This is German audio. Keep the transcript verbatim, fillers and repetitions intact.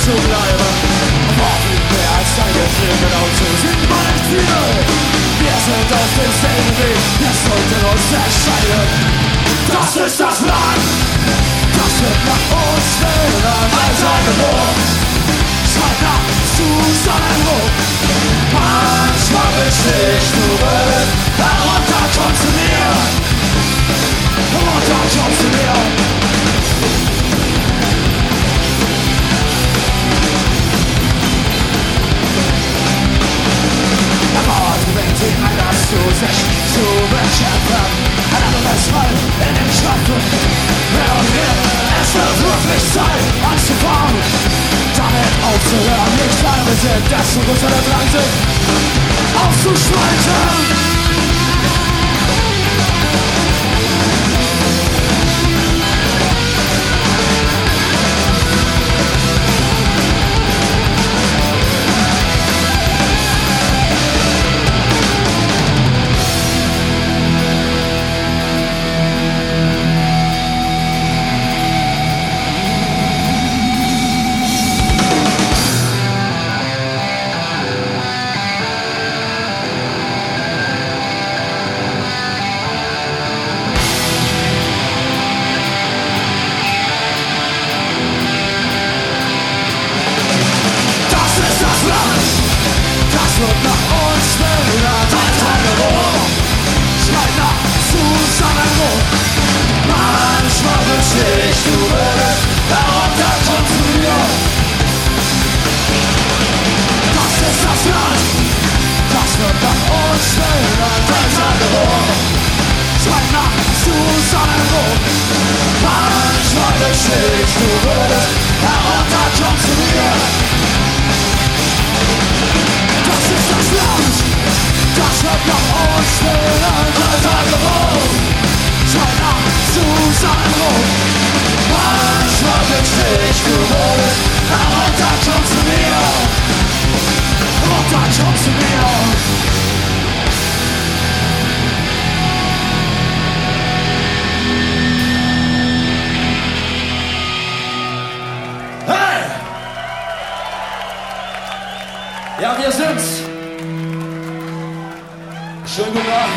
zu bleiben. Braucht nicht mehr als ein Gefühl, genau so sind wir nicht viel. Wir sind auf demselben Weg, wir sollten uns entscheiden. Das ist das Land, das wird nach uns wählen. Als eine Not, schreit nach Zusammenbruch. Manchmal wünsche ich, du würdest herunter, komm zu mir. Herunter, komm zu mir. Zu sich zu bekämpfen, ein anderes Mal in den Schatten. Wer und wir, es wird wirklich Zeit anzufangen, damit aufzuhören, nicht alle wir sind, das zu uns alle dran sind, aufzuspalten. Das wird nach uns wählen, ein Tagebuch, schreit nach Zusammenbruch. Manchmal wünsche ich, du würdest herunter, komm zu mir. Das ist das Land, das wird nach uns wählen, ein Tagebuch, schreit nach Zusammenbruch. Manchmal wünsche ich, du würdest herunter, komm zu mir. Das ist das Land, das wird nach uns wählen, ein Tagebuch, schreit nach Zusammenbruch. Manchmal wünsche ich, du würdest herunter, komm zu mir. Herunter, komm zu mir. Hey! Ja, wir sind's. Schönen guten Abend.